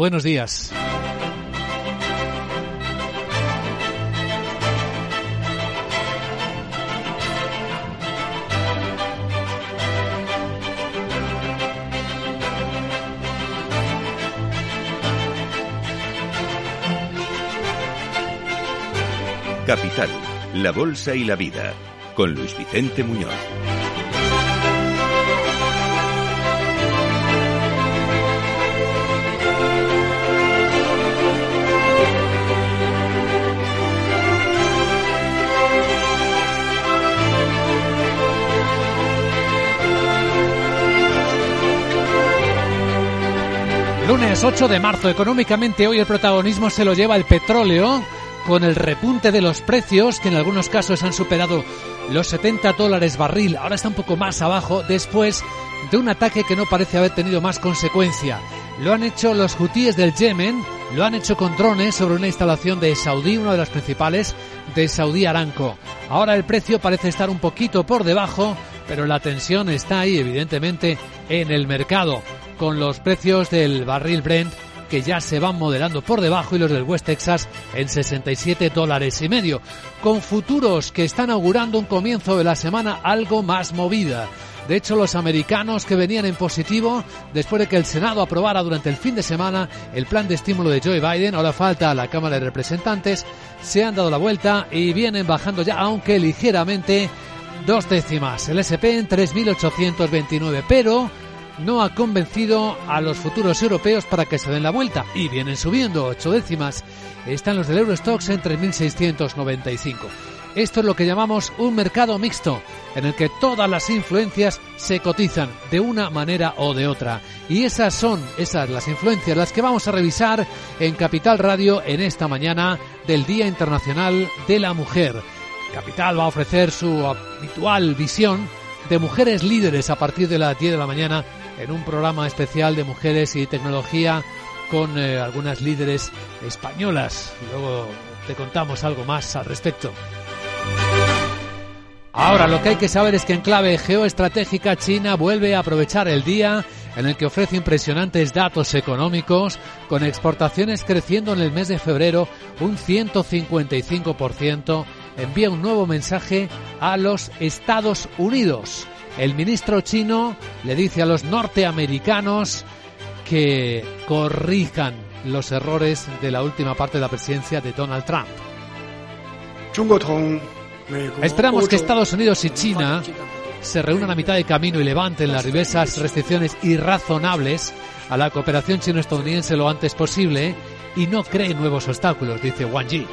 Buenos días. Capital, la bolsa y la vida, con Luis Vicente Muñoz. Lunes 8 de marzo, económicamente hoy el protagonismo se lo lleva el petróleo, con el repunte de los precios, que en algunos casos han superado los $70 barril. Ahora está un poco más abajo, después de un ataque que no parece haber tenido más consecuencia. Lo han hecho los hutíes del Yemen, lo han hecho con drones sobre una instalación de Saudí, una de las principales de Saudi Aramco. Ahora el precio parece estar un poquito por debajo, pero la tensión está ahí, evidentemente, en el mercado, con los precios del barril Brent que ya se van moderando por debajo y los del West Texas en $67,50, con futuros que están augurando un comienzo de la semana algo más movida. De hecho, los americanos, que venían en positivo después de que el Senado aprobara durante el fin de semana el plan de estímulo de Joe Biden, ahora falta a la Cámara de Representantes, se han dado la vuelta y vienen bajando ya, aunque ligeramente, 2 décimas. El S&P en 3.829, pero no ha convencido a los futuros europeos para que se den la vuelta y vienen subiendo 8 décimas. Están los del Eurostoxx en 3.695. Esto es lo que llamamos un mercado mixto, en el que todas las influencias se cotizan de una manera o de otra. Y esas las influencias las que vamos a revisar en Capital Radio en esta mañana del Día Internacional de la Mujer. Capital va a ofrecer su habitual visión de mujeres líderes a partir de las 10 de la mañana en un programa especial de mujeres y tecnología con algunas líderes españolas. Luego te contamos algo más al respecto. Ahora lo que hay que saber es que en clave geoestratégica China vuelve a aprovechar el día en el que ofrece impresionantes datos económicos, con exportaciones creciendo en el mes de febrero un 155%, envía un nuevo mensaje a los Estados Unidos. El ministro chino le dice a los norteamericanos que corrijan los errores de la última parte de la presidencia de Donald Trump. Esperamos que Estados Unidos y China se reúnan a mitad de camino y levanten las diversas restricciones irrazonables a la cooperación chino-estadounidense lo antes posible y no creen nuevos obstáculos, dice Wang Yi.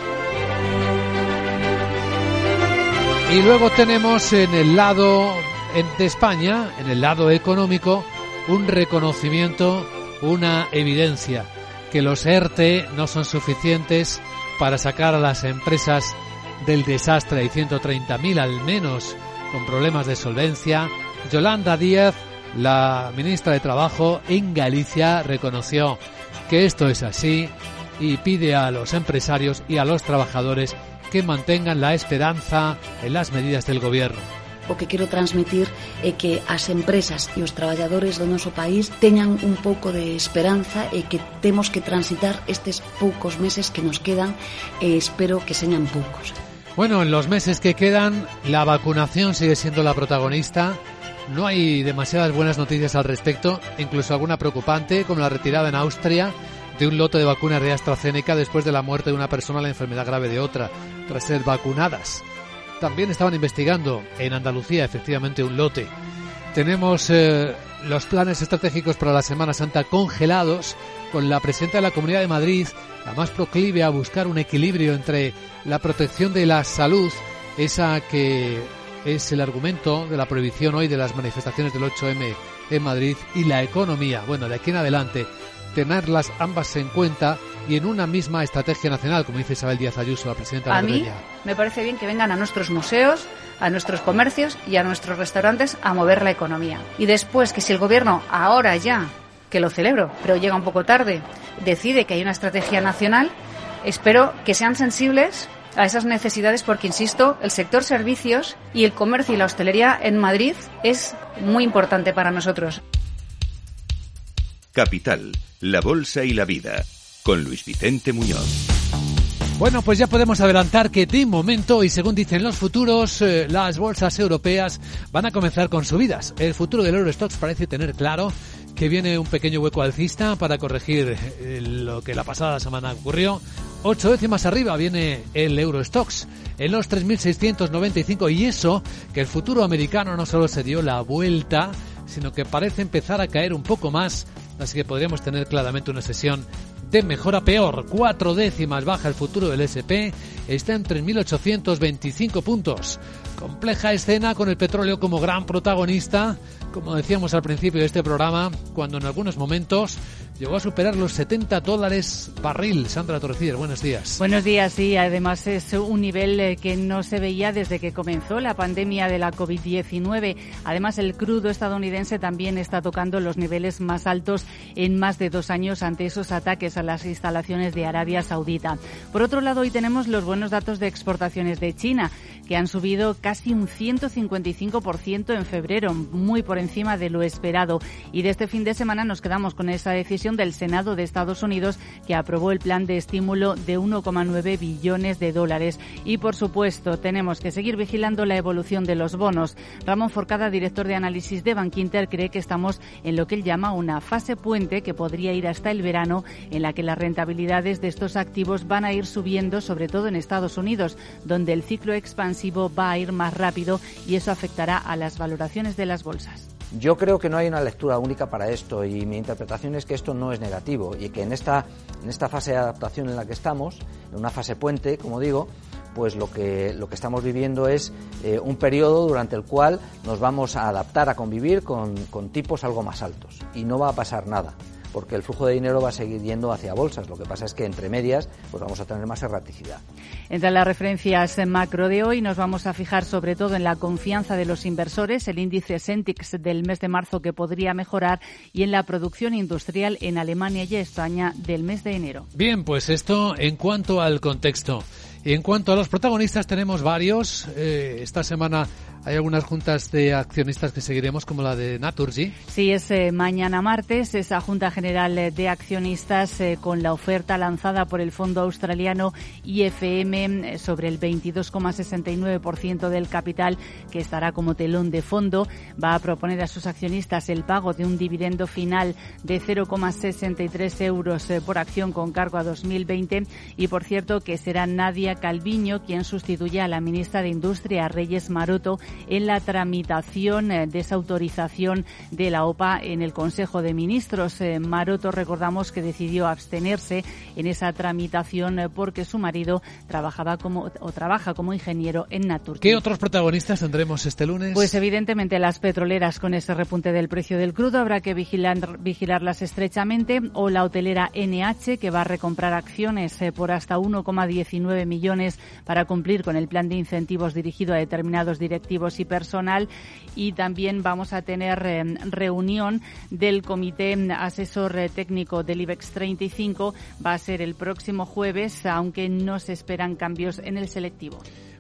Y luego tenemos en el lado de España, en el lado económico, un reconocimiento, una evidencia, que los ERTE no son suficientes para sacar a las empresas del desastre. Hay 130.000 al menos con problemas de solvencia. Yolanda Díaz, la ministra de Trabajo en Galicia, reconoció que esto es así y pide a los empresarios y a los trabajadores que mantengan la esperanza en las medidas del Goberno. O que quero transmitir é que as empresas e os traballadores do noso país teñan un pouco de esperanza e que temos que transitar estes poucos meses que nos quedan e espero que señan poucos. Bueno, en los meses que quedan la vacunación sigue siendo la protagonista. No hay demasiadas buenas noticias al respecto, incluso alguna preocupante, como la retirada en Austria de un lote de vacunas de AstraZeneca después de la muerte de una persona a la enfermedad grave de otra, tras ser vacunadas. También estaban investigando en Andalucía, efectivamente, un lote. Tenemos los planes estratégicos para la Semana Santa congelados, con la presidenta de la Comunidad de Madrid, la más proclive a buscar un equilibrio entre la protección de la salud, esa que es el argumento de la prohibición hoy de las manifestaciones del 8M en Madrid, y la economía. Bueno, de aquí en adelante, tenerlas ambas en cuenta y en una misma estrategia nacional, como dice Isabel Díaz Ayuso, la presidenta de la Madrid. A mí me parece bien que vengan a nuestros museos, a nuestros comercios y a nuestros restaurantes a mover la economía. Y después, que si el gobierno ahora ya, que lo celebro, pero llega un poco tarde, decide que hay una estrategia nacional, espero que sean sensibles a esas necesidades, porque, insisto, el sector servicios y el comercio y la hostelería en Madrid es muy importante para nosotros. Capital, la bolsa y la vida, con Luis Vicente Muñoz. Bueno, pues ya podemos adelantar que de momento, y según dicen los futuros, las bolsas europeas van a comenzar con subidas. El futuro del Eurostoxx parece tener claro que viene un pequeño hueco alcista para corregir lo que la pasada semana ocurrió. 8 décimas arriba viene el Eurostoxx en los 3.695, y eso que el futuro americano no solo se dio la vuelta, sino que parece empezar a caer un poco más, así que podríamos tener claramente una sesión de mejor a peor. 4 décimas baja el futuro del S&P, está en 3.825 puntos. Compleja escena con el petróleo como gran protagonista, como decíamos al principio de este programa, cuando en algunos momentos llegó a superar los $70 barril. Sandra Torrecillas, buenos días. Buenos días, sí, además es un nivel que no se veía desde que comenzó la pandemia de la COVID-19. Además, el crudo estadounidense también está tocando los niveles más altos en más de 2 años ante esos ataques a las instalaciones de Arabia Saudita. Por otro lado, hoy tenemos los buenos datos de exportaciones de China, que han subido casi un 155% en febrero, muy por encima de lo esperado. Y de este fin de semana nos quedamos con esa decisión del Senado de Estados Unidos, que aprobó el plan de estímulo de 1,9 billones de dólares. Y, por supuesto, tenemos que seguir vigilando la evolución de los bonos. Ramón Forcada, director de análisis de Bankinter, cree que estamos en lo que él llama una fase puente que podría ir hasta el verano, en la que las rentabilidades de estos activos van a ir subiendo, sobre todo en Estados Unidos, donde el ciclo expansivo va a ir más rápido, y eso afectará a las valoraciones de las bolsas. Yo creo que no hay una lectura única para esto, y mi interpretación es que esto no es negativo y que en esta fase de adaptación en la que estamos, en una fase puente, como digo, pues lo que estamos viviendo es un periodo durante el cual nos vamos a adaptar a convivir con tipos algo más altos, y no va a pasar nada, porque el flujo de dinero va a seguir yendo hacia bolsas. Lo que pasa es que entre medias pues vamos a tener más erraticidad. Entre las referencias macro de hoy nos vamos a fijar sobre todo en la confianza de los inversores, el índice Sentix del mes de marzo, que podría mejorar, y en la producción industrial en Alemania y España del mes de enero. Bien, pues esto en cuanto al contexto. Y en cuanto a los protagonistas, tenemos varios. Esta semana hay algunas juntas de accionistas que seguiremos, como la de Naturgy. Sí, es mañana martes, esa Junta General de Accionistas con la oferta lanzada por el fondo australiano IFM sobre el 22,69% del capital, que estará como telón de fondo. Va a proponer a sus accionistas el pago de un dividendo final de 0,63 euros por acción con cargo a 2020. Y, por cierto, que será Nadia Calviño quien sustituya a la ministra de Industria, Reyes Maroto, en la tramitación de esa autorización de la OPA en el Consejo de Ministros. Maroto, recordamos que decidió abstenerse en esa tramitación porque su marido trabaja como ingeniero en Naturgy. ¿Qué otros protagonistas tendremos este lunes? Pues evidentemente las petroleras, con ese repunte del precio del crudo, habrá que vigilarlas estrechamente, o la hotelera NH, que va a recomprar acciones por hasta 1,19 millones para cumplir con el plan de incentivos dirigido a determinados directivos y personal. Y también vamos a tener reunión del Comité Asesor Técnico del IBEX 35. Va a ser el próximo jueves, aunque no se esperan cambios en el selectivo.